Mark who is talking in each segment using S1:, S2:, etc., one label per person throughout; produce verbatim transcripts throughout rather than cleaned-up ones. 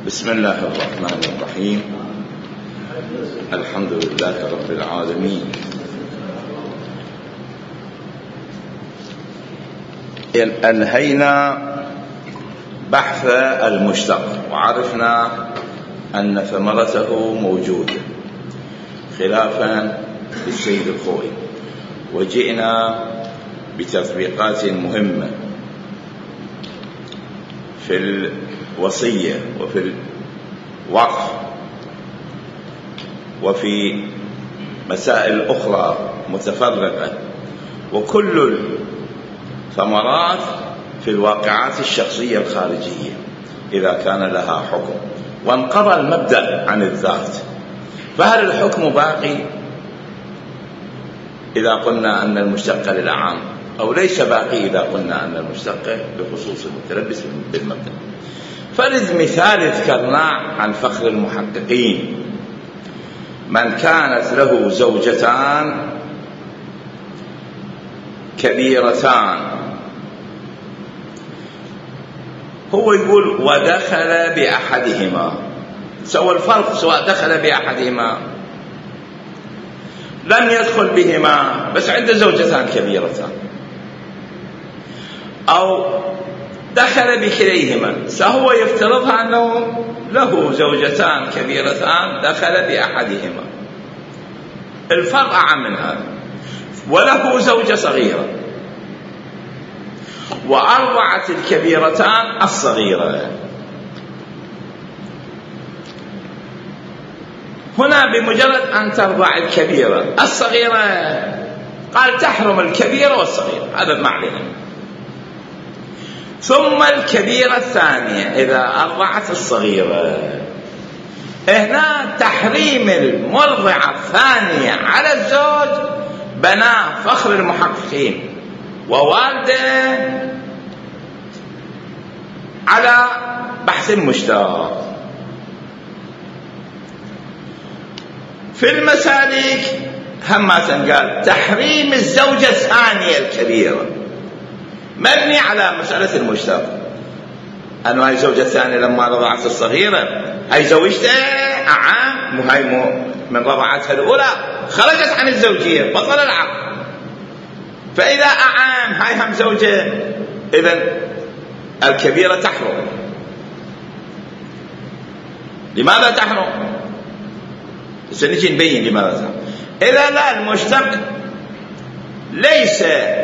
S1: بسم الله الرحمن الرحيم. الحمد لله رب العالمين. أنهينا بحث المشتق وعرفنا أن ثمرته موجودة خلافا للسيد الخوئي، وجئنا بتطبيقات مهمة في الوصية وفي الوقف وفي مسائل أخرى متفرقة، وكل الثمرات في الواقعات الشخصية الخارجية إذا كان لها حكم، وانقضى المبدأ عن الذات. فهل الحكم باقي إذا قلنا أن المشتق للأعام، أو ليس باقي إذا قلنا أن المشتق بخصوص المتلبس بالمبدأ؟ فرد مثال ذكرناه عن فخر المحققين: من كانت له زوجتان كبيرتان، هو يقول ودخل بأحدهما، سوى الفرق سواء دخل بأحدهما لم يدخل بهما بس عنده زوجتان كبيرتان، أو دخل بكليهما، فهو يفترضها أنه له زوجتان كبيرتان دخل بأحدهما، الفرق أعم من هذا، وله زوجة صغيرة وأرضعت الكبيرتان الصغيرة. هنا بمجرد أن ترضع الكبيرة الصغيرة قال تحرم الكبيرة والصغيرة، هذا معنى. ثم الكبيرة الثانية إذا أرضعت الصغيرة، هنا تحريم المرضعة الثانية على الزوج بناه فخر المحققين ووالده على بحث المشتق. في المسالك همة قال تحريم الزوجة الثانية الكبيرة مبني على مسألة المشتق، أنه هاي الزوجة الثانية لما رضعت الصغيرة هاي زوجته أعام، هاي من رضعتها الأولى خرجت عن الزوجية بطل العقد، فإذا أعام هاي هم زوجة، إذن الكبيرة تحرم. لماذا تحرم؟ سنجي نبين لماذا تحرم. إذا لا، المشتق ليس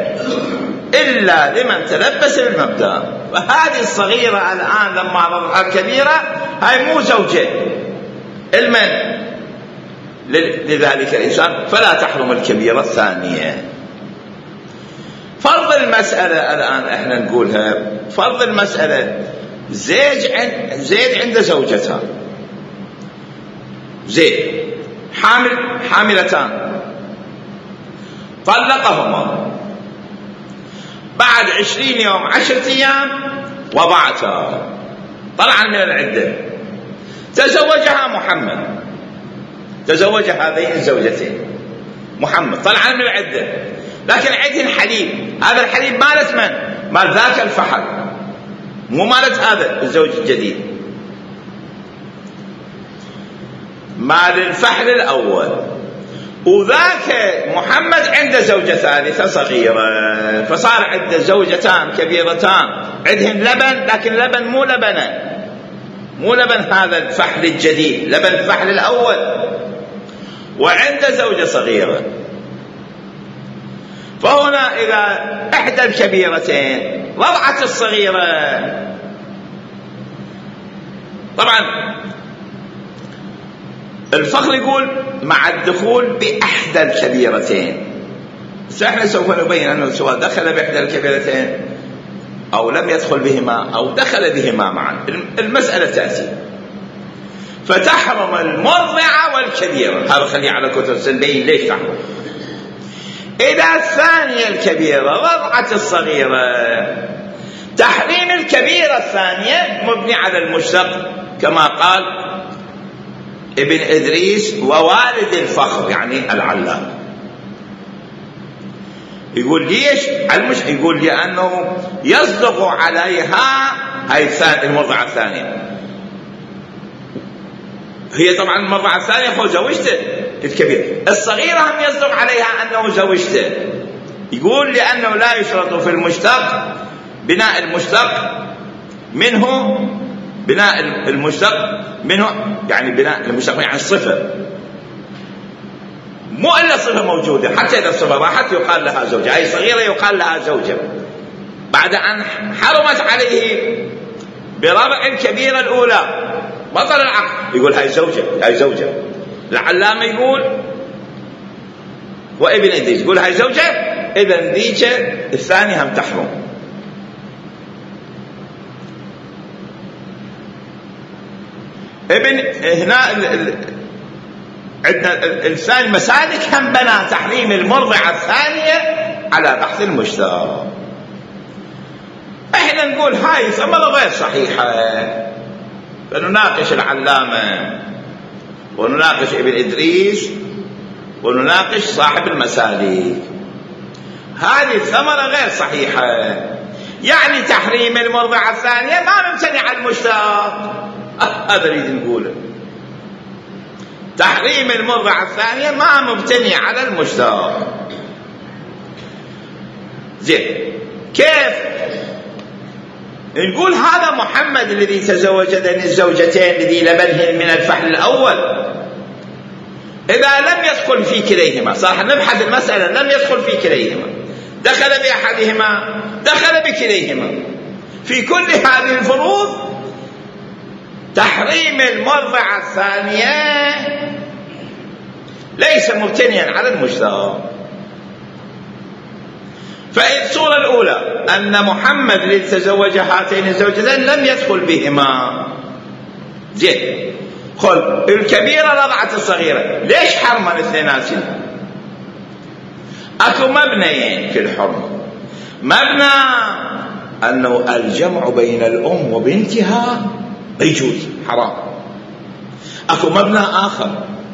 S1: إلا لمن تلبس بالمبدأ، فهذه الصغيرة الآن لما رضعت الكبيرة هاي مو زوجة المن لذلك الإنسان، فلا تحرم الكبيرة الثانية. فرض المسألة الآن احنا نقولها، فرض المسألة زيد عند زيد عنده زوجتان، زيد حامل حاملتان، طلقهما بعد عشرين يوم عشرة أيام وضعتها، طلعا من العدة، تزوجها محمد، تزوج هذين الزوجتين محمد، طلعا من العدة، لكن عندهن حليب، هذا الحليب مالت من؟ مال ذاك الفحل، مو مالت هذا الزوج الجديد، مال الفحل الأول. وذاك محمد عنده زوجة ثالثة صغيرة، فصار عنده زوجتان كبيرتان عندهن لبن، لكن لبن مو لبنه، مو لبن هذا الفحل الجديد، لبن الفحل الأول، وعنده زوجة صغيرة. فهنا إذا إحدى الكبيرتين رضعت الصغيرة، طبعا الفخر يقول مع الدخول بإحدى الكبيرتين، احنا سوف نبين أنه سواء دخل بإحدى الكبيرتين أو لم يدخل بهما أو دخل بهما معا، المسألة تأتي. فتحرم المرضعة والكبيرة، هذا خليه على كتب سنبين ليش تحرم. إذا الثانية الكبيرة رضعت الصغيرة، تحريم الكبيرة الثانية مبني على المشتق كما قال ابن إدريس ووالد الفخر يعني العلام. يقول ليش المش يقول لأنه يصدق عليها هاي المرضعة الثانية هي طبعا المرضعة الثانية هو زوجته الكبير، الصغيرة هم يصدق عليها أنه زوجته. يقول لأنه لا يشرط في المشتق بناء المشتق منه بناء المشتق منه يعني بناء المشتق يعني الصفة، مو إلا صفة موجودة، حتى إذا الصفة راحت يقال لها زوجة، أي صغيرة يقال لها زوجة بعد أن حرمت عليه بربع الكبيرة الأولى بطل العقد، يقول هاي زوجة هاي زوجة. العلامة يقول وابن إدريس يقول هاي زوجة، إذن ذيك الثانية هم تحرم. ابن هنا عندنا الثاني مسالك هم بنى تحريم المرضعة الثانية على بحث المشترك. احنا نقول هاي ثمرة غير صحيحة، فنناقش العلامة ونناقش ابن إدريس ونناقش صاحب المسالك. هذه الثمرة غير صحيحة، يعني تحريم المرضعة الثانية ما ممتنع على المشترك، هذا اللي نقوله، تحريم المرضعة الثانية ما مبتني على المشترك. زين، كيف نقول هذا محمد الذي تزوج الزوجتين الذي لبنهن من الفحل الأول إذا لم يدخل في كليهما، صح نبحث المسألة، لم يدخل في كليهما، دخل بأحدهما دخل بكليهما، في كل هذه الفروض تحريم المرضعة الثانية ليس مبتنيا على المشترك. فالصورة الأولى أن محمد الذي تزوج هاتين الزوجتين لم يدخل بهما. زين، قل الكبيرة رضعت الصغيرة، ليش حرمن اثنيناتهم؟ أكو مبنيين في الحرمة، مبنى أنه الجمع بين الأم وبنتها يجوز حرام، أكو مبنى آخر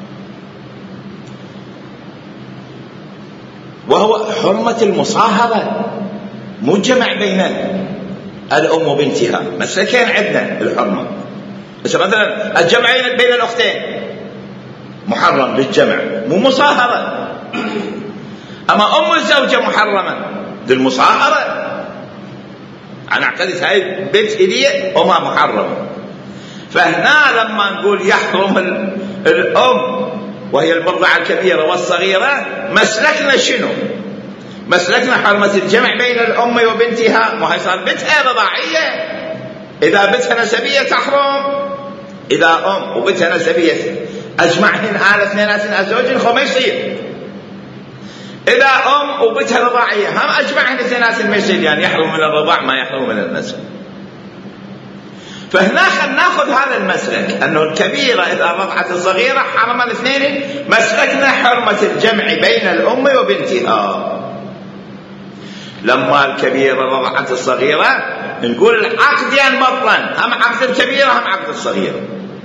S1: وهو حرمة المصاهرة، مو الجمع بين الأم وبنتها، مسلكين عندنا الحرمة. مثلا الجمع بين الأختين محرم بالجمع، مو مصاهرة. أما أم الزوجة محرمة بالمصاهرة، أنا اعتقد هاي بنت إلي وما محرمة. فهنا لما نقول يحرم الأم وهي المرضعة الكبيرة والصغيرة، مسلكنا شنو؟ مسلكنا حرمة الجمع بين الأم وبنتها، ما هي صار بنتها رضاعية، إذا بنتها نسبية تحرم، إذا أم وبنتها نسبية أجمعهن آل اثنيناتن أزواج خو ما يصير، إذا أم وبنتها رضاعية هم أجمعهن اثنيناتن ما يصير، يعني يحرم من الرضاع ما يحرم من النسب. فهنا خلنا ناخذ هذا المسلك أنه الكبيرة إذا رضعت الصغيرة حرم الاثنين، مسلكنا حرمة الجمع بين الأم وبنتها. لما الكبيرة رضعت الصغيرة نقول العقدين بطلا، هم عقد الكبيرة هم عقد الصغيرة.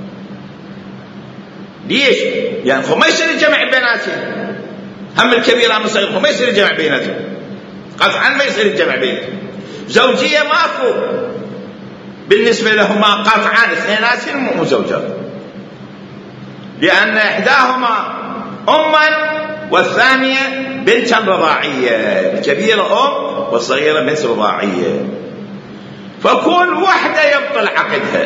S1: ليش؟ يعني خو ما يصير الجمع بيناتهم، هم الكبيرة هم الصغيرة خو ما يصير الجمع بيناتهم، قطعا ما يصير الجمع بيناتهم. زوجية ماكو بالنسبة لهما قطعان، اثنيناتهم مو زوجات، لأن إحداهما أما والثانية بنتا رضاعية، الكبيرة أم والصغيرة بنت رضاعية، فكل وحدة يبطل عقدها.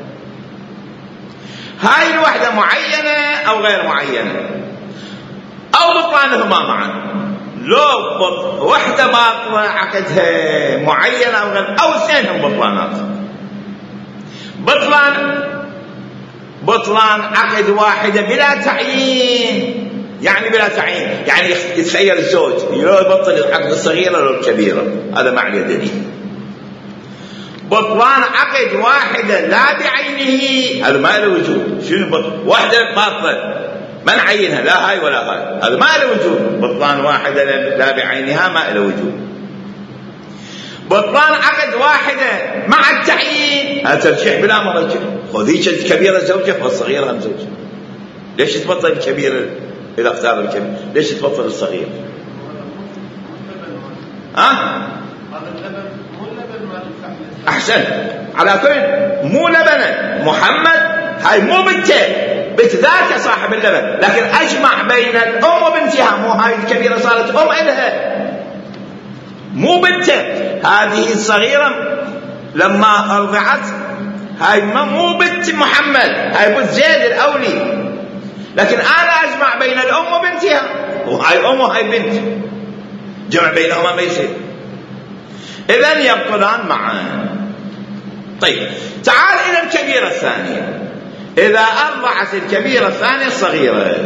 S1: هاي الوحدة معينة أو غير معينة أو بطلانهما معا، لو وحدة باطلة عقدها معينة أو غير، أو اثنينهم بطلانات. بطلان بطلان عقد واحدة بلا تعيين، يعني بلا تعيين، يعني يتخير الزوج يبطل العقد الصغيرة لو الكبيرة، هذا ما عليه دليل. بطلان عقد واحدة لا بعينه، هذا ما له وجود. شنو بطل واحدة باطلة ما نعينها، لا هاي ولا هاي، هذا ما له وجود. بطلان واحدة لا بعينها ما له وجود. بطلان عقد واحدة مع التعيين، هذا ترجيح بلا مرجع. خذيك الكبيرة زوجة والصغيرة هم زوجة، ليش تبطل الكبيرة إذا اختار الكبير؟ ليش تبطل الصغير؟ ها؟ أحسن، على كل مو لبنة محمد، هاي مو بنته، بتذاك صاحب اللبن، لكن أجمع بين الأم وبنتها. مو هاي الكبيرة صارت أم إلها، مو بنته. هذه الصغيرة لما أرضعت هاي مو بنت محمد، هاي بنت زيد الأولي، لكن أنا أجمع بين الأم وبنتها، وهاي أم وهاي بنت، جمع بينهما ما يصير، إذن يبطلان معا. طيب تعال إلى الكبيرة الثانية. إذا أرضعت الكبيرة الثانية الصغيرة،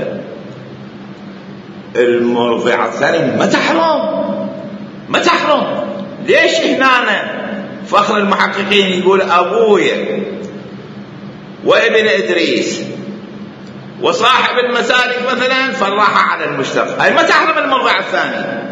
S1: المرضعة الثانية ما تحرم، ما تحرم. ليش هنا فخر المحققين يقول أبويا وابن إدريس وصاحب المسالك مثلا فراحة على المشتق، هاي ما تحرم المرضعة الثانية،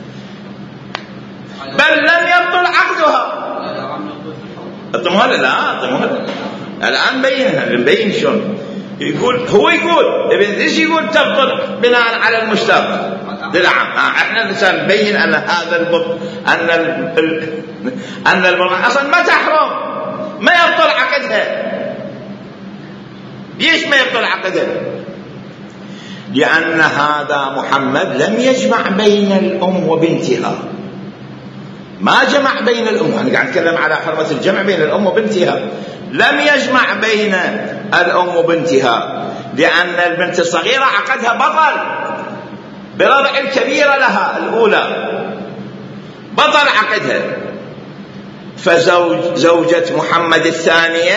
S1: بل لم يبطل عقدها. الطموهل لا الطموهل الآن بينها، نبين شلون. يقول هو يقول ابن إدريس يقول تبطل بناء على المشتق للعام. احنا نبين ان هذا البط ان ال... ان المرأة اصلا ما تحرم، ما يبطل عقدها. ليش ما يبطل عقدها؟ لأن هذا محمد لم يجمع بين الأم وبنتها، ما جمع بين الأم. أنا قاعد أتكلم على حرمة الجمع بين الأم وبنتها، لم يجمع بين الأم وبنتها، لأن البنت الصغيرة عقدها بطل برضع الكبيرة لها الأولى، بطل عقدها. فزوجة محمد الثانية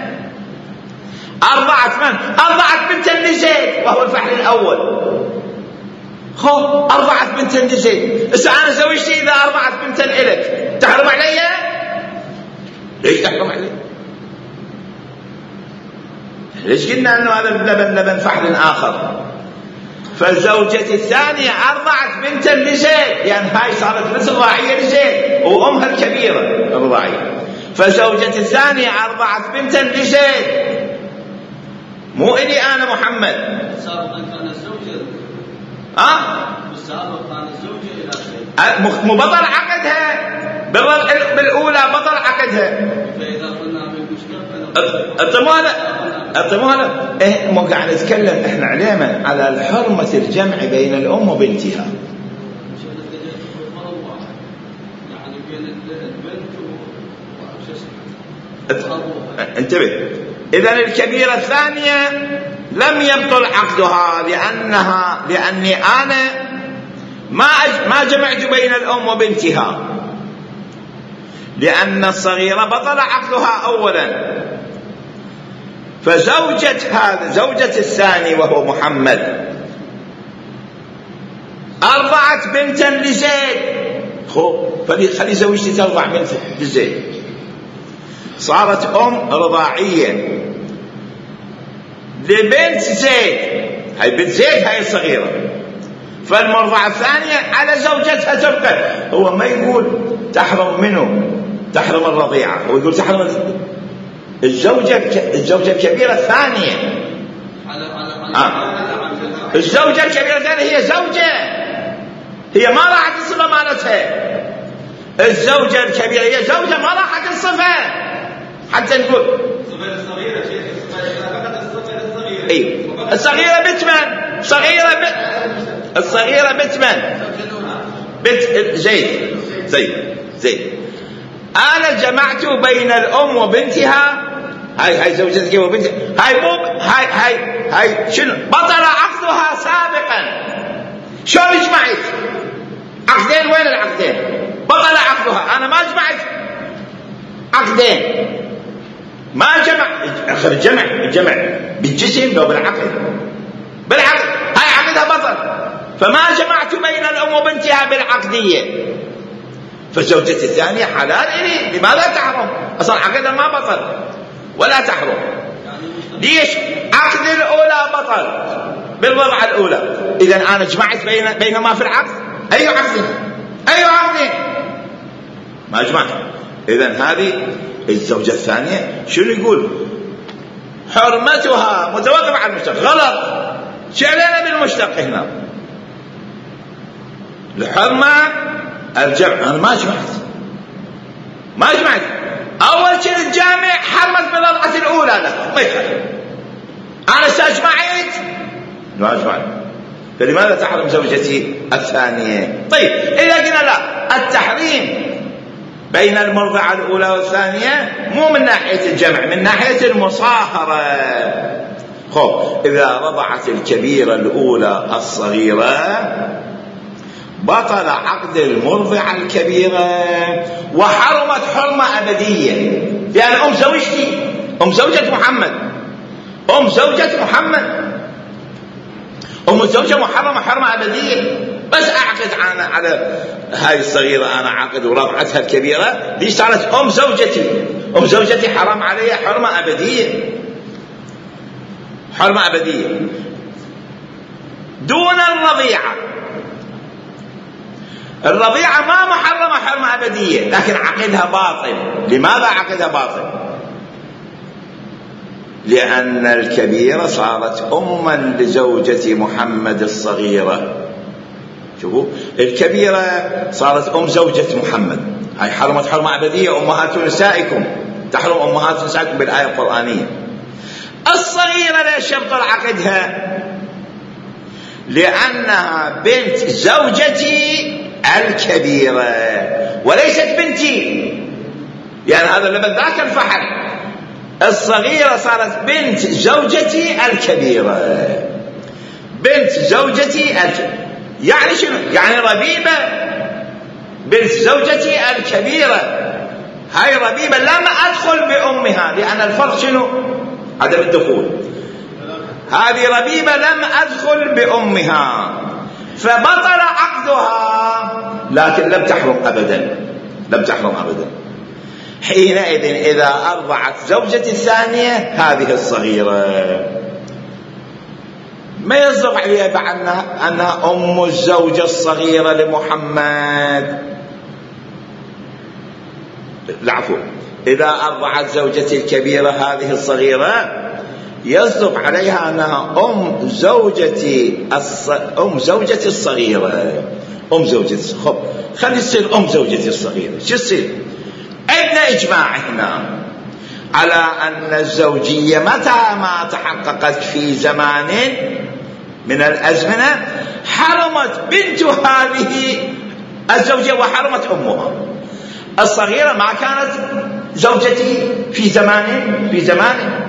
S1: أرضعت من؟ أرضعت بنتا لزيد وهو الفحل الأول. خو أرضعت بنتا لزيد. إذا أنا زوجتي إذا أرضعت بنتا إلك تحرم علي؟ ليش تحرم علي؟ ليش قلنا أنه هذا اللبن لبن فحل آخر؟ فالزوجة الثانية أرضعت بنتا لزيد، يعني هاي صارت مثل راعية لزيد وأمها الكبيرة الراعية. فزوجة الثانية أرضعت بنتا لزيد، مو إلي أنا محمد.
S2: سابقا كان الزوجة
S1: ها؟
S2: بالسابق كان الزوجة إلى شيء
S1: مبطل عقدها بالأولى، بطل عقدها.
S2: فإذا قلنا بالمشتق
S1: الطموهلة الطموهلة إيه مو قاعد نتكلم إحنا علينا على حرمة الجمع بين الأم وبنتها.
S2: يعني بين البنت و
S1: انتبه. إذن الكبيرة الثانية لم يبطل عقدها، لأنها لأني أنا ما أج... ما جمعت بين الأم وبنتها، لأن الصغيرة بطل عقدها أولا. فزوجة هذا زوجة الثاني وهو محمد أرضعت بنتا لزيد. خو خلي زوجتي ترضع بنت لزيد، صارت أم رضاعية لبنت زيد. هاي بنت زيد هاي الصغيرة، فالمرضعة الثانية على زوجتها تبقى. هو ما يقول تحرم منه تحرم الرضيعة، هو يقول تحرم الزوجة الزوجة الكبيرة الثانية. آه. الزوجة الكبيرة الثانية هي زوجة، هي ما راحت الصفة مالتها. الزوجة الكبيرة هي زوجة ما راحت الصفة حتى نقول
S2: الصغيرة شيء الصغيرة
S1: اي الصغيرة بتمن صغيرة ب... الصغيرة بتمن بنت زيد زيد زيد. أنا جمعت بين الأم وبنتها. هاي هاي زوجتك وبنتها، هاي مو هاي هاي هاي شنو؟ بطل عقدها سابقا. شلون جمعت عقدين؟ وين العقدين؟ بطل عقدها. أنا ما جمعت عقدين، ما جمع. آخر الجمع الجمع بالجسم لو بالعقد، بالعقد هاي عقدها بطل. فما جمعت بين الأم وبنتها بالعقدية. فالزوجة الثانية حلال إلي، لماذا تحرم؟ أصلا عقدها ما بطل ولا تحرم. ليش؟ عقد الأولى بطل بالوضع الأولى. إذن أنا جمعت بين بينما في العقد. أي عقد؟ أي عقد؟ ما جمعت. إذن هذه الزوجة الثانية شنو يقول؟ حرمتها متوقف على المشتق. غلط. شعلنا بالمشتق هنا الحرمة الجمع. أنا ما جمعت ما جمعت أول شيء الجامع حرمت بالرضعة الأولى. لا ما يخالف. أنا استجمعت ما أجمعت، فلماذا تحرم زوجتي الثانية؟ طيب إذا قلنا لا، التحريم بين المرضعة الأولى والثانية مو من ناحية الجمع، من ناحية المصاهرة. خب إذا رضعت الكبيرة الأولى الصغيرة بطل عقد المرضعة الكبيرة وحرمت حرمة أبدية، لأن أم زوجتي أم زوجة محمد أم زوجة محمد أم الزوجة محرمة حرمة أبدية. بس أعقد أنا على هاي الصغيرة، أنا عقد ورضعتها الكبيرة، دي صارت أم زوجتي، أم زوجتي حرام عليها حرمة أبدية، حرمة أبدية دون الرضيعة. الرضيعة ما محرمة حرمة أبدية، لكن عقدها باطل. لماذا عقدها باطل؟ لأن الكبيرة صارت أما لزوجة محمد الصغيرة. شوفوا، الكبيرة صارت أم زوجة محمد، هاي حرمت حرمة أبدية. أمهات نسائكم تحرم أمهات نسائكم بالآية القرآنية. الصغيرة ليش يبطل عقدها؟ لأنها بنت زوجتي الكبيرة وليست بنتي، يعني هذا اللبن ذاك الفحل. الصغيرة صارت بنت زوجتي الكبيرة، بنت زوجتي الكبيرة. يعني شنو؟ يعني ربيبة بنت زوجتي الكبيرة. هاي ربيبة لم أدخل بأمها، لأن الفرق شنو؟ عدم الدخول. هذه ربيبة لم أدخل بأمها فبطل عقدها، لكن لم تحرم أبدا، لم تحرم أبدا. حينئذ إذا أرضعت زوجتي الثانية هذه الصغيرة ما يصدق عليها بأنها أنها أم الزوجة الصغيرة لمحمد. العفو، إذا أرضعت زوجتي الكبيرة هذه الصغيرة يصدق عليها أنها أم زوجتي الص... أم زوجتي الصغيرة، أم زوجتي. خب خلي تصير أم زوجتي الصغيرة. شو تصير؟ عندنا إجماع هنا على أن الزوجية متى ما تحققت في زمان من الأزمنة حرمت بنت هذه الزوجية وحرمت أمها. الصغيرة ما كانت زوجتي في زمان في زمان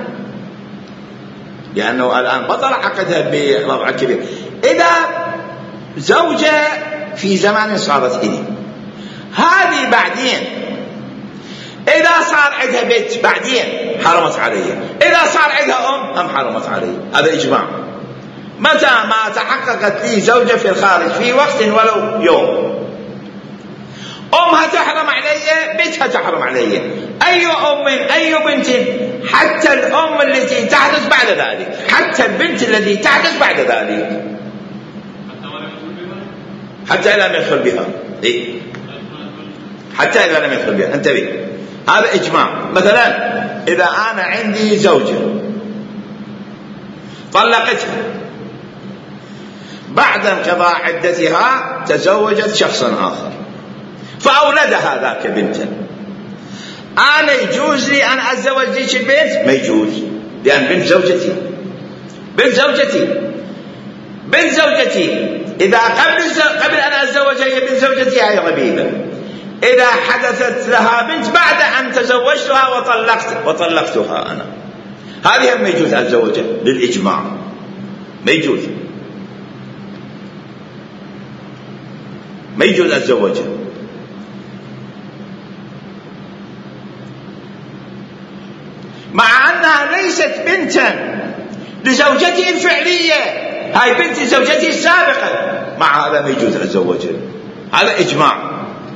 S1: لأنه الآن بطل عقدها برضعة كبيرة. إذا زوجة في زمان صارت إلي هذه بعدين، إذا صار عندها بيت بعدين حرمت علي، إذا صار عندها أم هم حرمت علي. هذا إجماع. متى ما تحققت لي زوجة في الخارج في وقت ولو يوم، أمها تحرم علي، بيتها تحرم علي. أي أم أي بنت، حتى الأم التي تحدث بعد ذلك، حتى البنت التي تحدث بعد ذلك، حتى إذا لم يدخل بها. إيه؟ حتى إذا لم يدخل بها. انتبه، هذا إجماع. مثلا إذا أنا عندي زوجة طلقتها، بعد انقضاء عدتها تزوجت شخصا آخر فأولدها ذاك بنتا، أنا يجوز لي أن أتزوج ذيك البنت؟ ما يجوز، لأن بنت زوجتي بنت زوجتي بنت زوجتي. إذا قبل قبل أن أتزوجها هي بنت زوجتي هي ربيبة. إذا حدثت لها بنت بعد أن تزوجتها وطلقت وطلقتها أنا، هذه ما يجوز أتزوجها للإجماع، ما يجوز ما يجوز أتزوجها. مع أنها ليست بنتا لزوجتي الفعلية، هاي بنت زوجتي السابقة، مع هذا ما يجوز أتزوجها. هذا إجماع.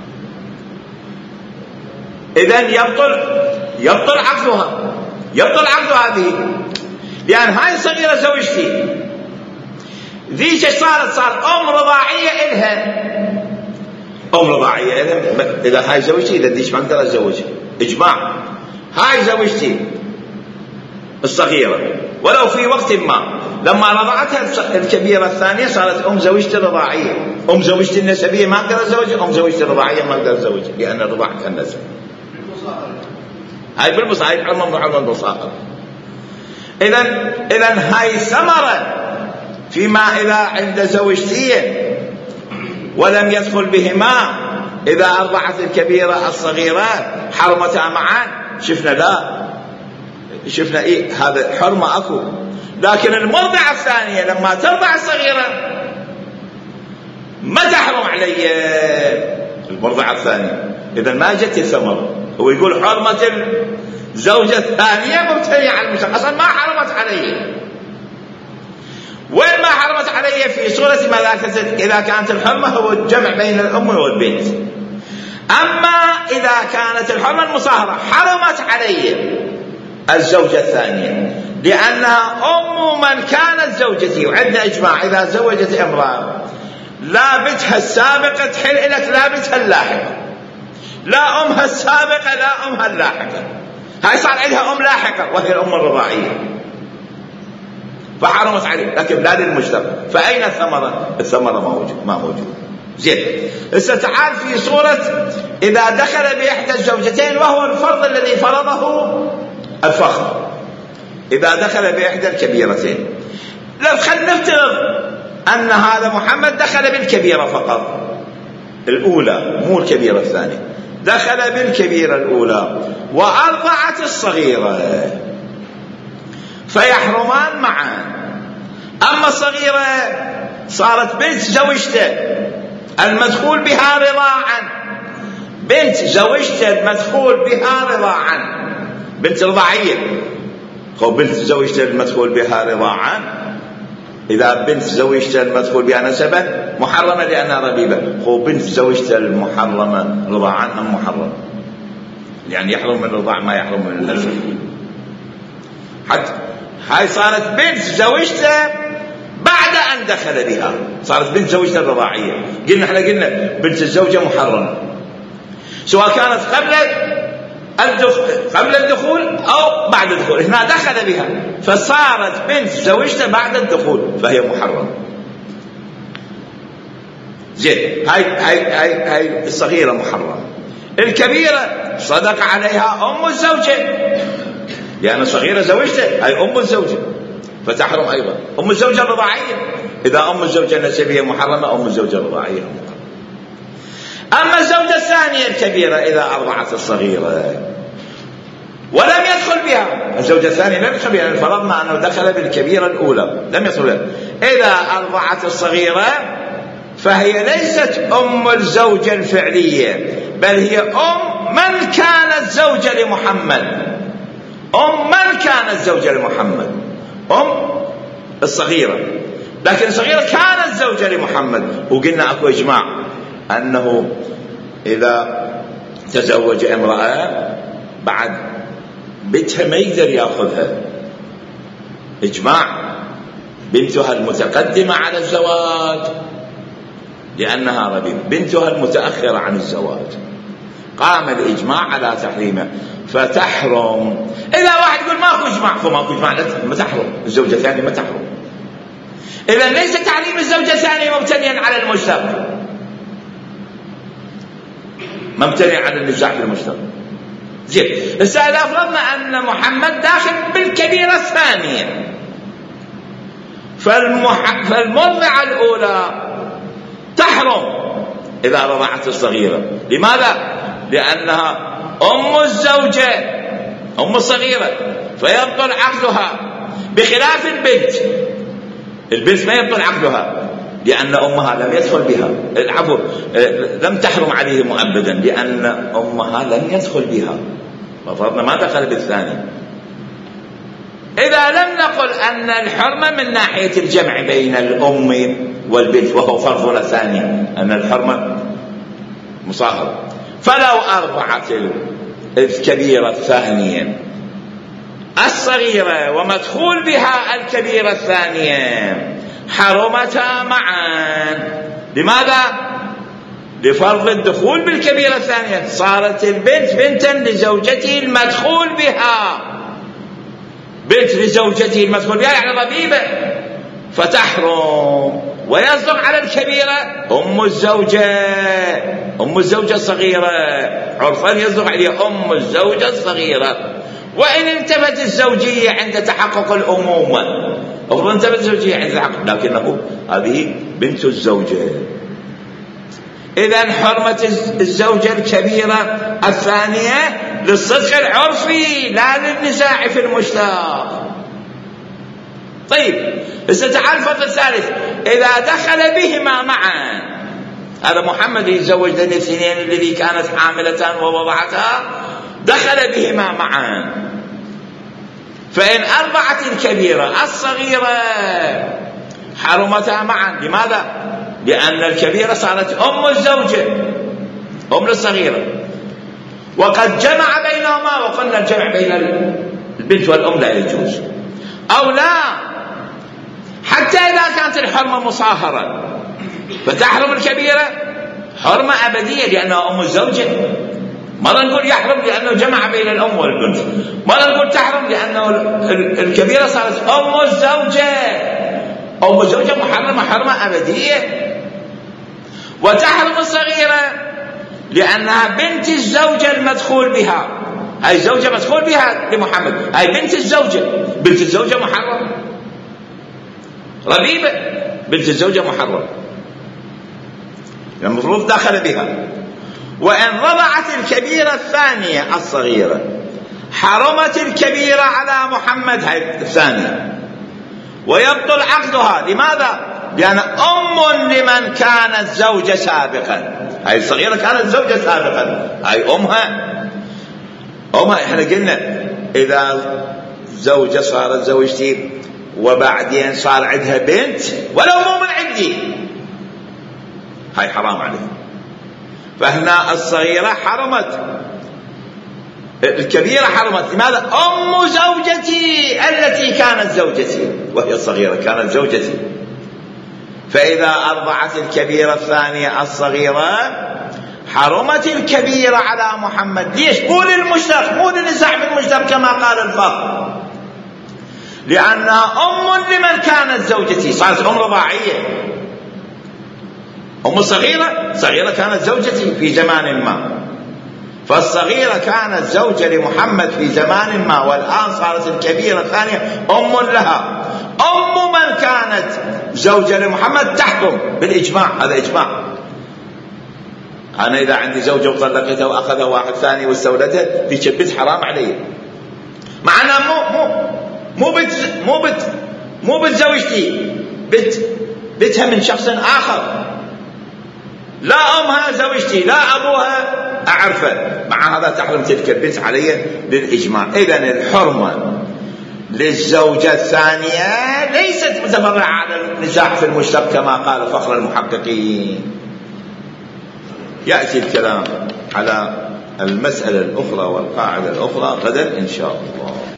S1: إذن يبطل يبطل عقدها يبطل عقد هذه، لأن هاي صغيرة زوجتي، ذيك صارت صار أم رضاعية إلها، أم رضاعية إلها. إذا هاي زوجتي إذا ديش ما أقدر أتزوجها، إجماع. هاي زوجتي الصغيرة ولو في وقت ما، لما رضعتها الكبيرة الثانية صارت أم زوجتي الرضاعية. أم زوجتي النسبية ما أقدر أتزوجها، أم زوجتي الرضاعية ما أقدر أتزوجها، لأن الرضاعة كالنسب. هاي بالمصاهرة، هاي حرمة حرمة بالمصاهرة. إذن إذن هاي ثمرة فيما إذا عند زوجتين ولم يدخل بهما، إذا أرضعت الكبيرة الصغيرة حرمتها معا. شفنا لا شفنا إيه هذا حرمة أكو. لكن المرضعة الثانية لما ترضع الصغيرة ما تحرم علي المرضعة الثانية. إذا ما جت الثمرة. هو يقول حرمة الزوجة الثانية مبتنية على المشترك، أصلا ما حرمت علي. وين ما حرمت علي؟ في صورة ملاكة إذا كانت الحرمة هو الجمع بين الأم والبنت. أما إذا كانت الحرمة المصاهرة حرمت علي الزوجة الثانية، لأنها أم من كانت زوجتي. وعندنا إجماع إذا زوجت امرأة لا بنتها السابقة تحل لك لا بنتها اللاحقة، لا أمها السابقة لا أمها اللاحقة. هاي صار عندها أم لاحقة وهي الأم الرضاعية فحرمت عليه، لكن لا للمجتمع. فأين الثمرة؟ الثمرة ما موجود ما موجود. زين. هسه تعال في صورة إذا دخل بإحدى الزوجتين وهو الفرض الذي فرضه الفخر. إذا دخل بإحدى الكبيرتين، لو خلينا نفترض أن هذا محمد دخل بالكبيرة فقط الأولى مو الكبيرة الثانية، دخل بالكبيرة الأولى وأرضعت الصغيرة فيحرمان معا. أما الصغيرة صارت بنت زوجته المدخول بها رضاعا، بنت زوجته المدخول بها رضاعا، بنت رضاعية. خو بنت زوجته المدخول بها رضاعا، إذا بنت زوجته المدخول بها نسبة محرمة لأنها ربيبة. خو بنت زوجته المحرمة رضاعا أم محرم، يعني يحرم من الرضاع ما يحرم من النسب. حتى هاي صارت بنت زوجته بعد أن دخل بها، صارت بنت زوجته الرضاعية. قلنا احنا قلنا بنت الزوجة محرمة سواء كانت قبل الدخول قبل الدخول أو بعد الدخول. هنا دخل بها فصارت بنت زوجته بعد الدخول فهي محرمة. زين. هاي هاي هاي هاي الصغيرة محرمة. الكبيرة صدق عليها أم الزوجة لأن الصغيرة زوجته هاي أم الزوجة فتحرم أيضا. أم الزوجة الرضاعية، إذا أم الزوجة النسبية محرمة أم الزوجة الرضاعية محرمة. أما الزوجة الثانية الكبيرة إذا أرضعت الصغيرة ولم يدخل بها، الزوجة الثانية لم يدخل بها، فرضنا أنه دخل بالكبيرة الأولى لم يدخل بها. إذا أرضعت الصغيرة فهي ليست أم الزوجة الفعلية، بل هي أم من كانت زوجة لمحمد، أم من كانت زوجة لمحمد، أم الصغيرة. لكن الصغيرة كانت زوجة لمحمد. وقلنا أكو إجماع أنه إذا تزوج امرأة بعد بنتها ما يقدر يأخذها، إجماع. بنتها المتقدمة على الزواج لأنها ربيب، بنتها المتأخرة عن الزواج قام الإجماع على تحريمه فتحرم. إذا واحد يقول ماكو إجماع فماكو إجماع ما تحرم الزوجة الثانية ما تحرم. إذا ليس تعليم الزوجة الثانية مبتنيا على المشترك، مبتني على النزاع في المشترك. زين. هسه إذا فرضنا أن محمد داخل بالكبيرة الثانية فالمح... فالمرضعة الأولى تحرم إذا رضعت الصغيرة. لماذا؟ لأنها أم الزوجة أم الصغيرة فيبطل عقدها، بخلاف البنت. البنت ما يبطل عقدها لأن أمها لم يدخل بها، العفو لم تحرم عليه مؤبدا لأن أمها لم يدخل بها، ففرضنا ما دخل بالثاني. إذا لم نقل أن الحرمة من ناحية الجمع بين الأم والبنت وهو فرضنا ثاني أن الحرمة مصاهرة، فلو أرضعت الكبيرة الثانية الصغيرة ومدخول بها الكبيرة الثانية حرمتا معا. لماذا؟ لفرض الدخول بالكبيرة الثانية، صارت البنت بنتا لزوجته المدخول بها، بنت لزوجته المدخول بها يعني ربيبة فتحرم. ويصدق على الكبيرة أم الزوجة أم الزوجة الصغيرة، عرفا يصدق عليها أم الزوجة الصغيرة. وإن انتفت الزوجية عند تحقق الأمومة، أفضل انتفت الزوجية عند تحقق، لكنه هذه بنت الزوجة. إذن حرمة الزوجة الكبيرة الثانية للصدق العرفي لا للنزاع في المشتق. طيب تعال الفصل الثالث، إذا دخل بهما معا، هذا محمد يتزوج ذن الاثنين الذي كانت حاملة ووضعتها، دخل بهما معا، فإن أرضعت الكبيرة الصغيرة حرمتا معا. لماذا؟ لأن الكبيرة صارت أم الزوجة، أم الصغيرة، وقد جمع بينهما، وقلنا الجمع بين البنت والأم لا يجوز. أو لا، حتى إذا كانت الحرمة مصاهرة فتحرم الكبيرة حرمة أبدية لأنها أم الزوجة. مرة نقول يحرم لأنه جمع بين الأم والبنت، مرة نقول تحرم لأنه الكبيرة صارت أم الزوجة، أم الزوجة محرمة حرمة أبدية. وتحرم الصغيرة لأنها بنت الزوجة المدخول بها، هاي زوجة مدخول بها لمحمد، هاي بنت الزوجة، بنت الزوجة محرمة، ربيبة بنت الزوجة محرمة، المفروض دخل بها. وإن رضعت الكبيرة الثانية الصغيرة حرمت الكبيرة على محمد، هاي الثانية، ويبطل عقدها. لماذا؟ لأن أم لمن كانت زوجة سابقا، هاي الصغيرة كانت زوجة سابقا، هاي أمها أمها إحنا قلنا إذا زوجة صارت زوجتي وبعدين صار عندها بنت ولو مو من عندي، هاي حرام عليها. فهنا الصغيرة حرمت، الكبيرة حرمت. لماذا؟ أم زوجتي التي كانت زوجتي، وهي الصغيرة كانت زوجتي. فإذا أرضعت الكبيرة الثانية الصغيرة حرمت الكبيرة على محمد. ليش؟ مو للمشتق، مو للنزاع في المشتق كما قال الفقه، لأنها أم لمن كانت زوجتي، صارت أم رضاعية. أم الصغيرة صغيرة كانت زوجتي في زمان ما، فالصغيرة كانت زوجة لمحمد في زمان ما، والآن صارت الكبيرة الثانية أم لها. أم من كانت زوجة لمحمد تحكم بالإجماع، هذا إجماع. أنا إذا عندي زوجة وطلقتها وأخذ واحد ثاني واستولدها، في شبت حرام علي، مع أنها مو مو مو بت مو بت مو بتزوجتي، بت بتها من شخص آخر، لا أمها زوجتي لا أبوها أعرفه، مع هذا تحرم تلك البنت علي للإجماع. إذن الحرمة للزوجة الثانية ليست متفرعة على النزاع في المشتق كما قال فخر المحققين. يأتي الكلام على المسألة الأخرى والقاعدة الأخرى غدا إن شاء الله.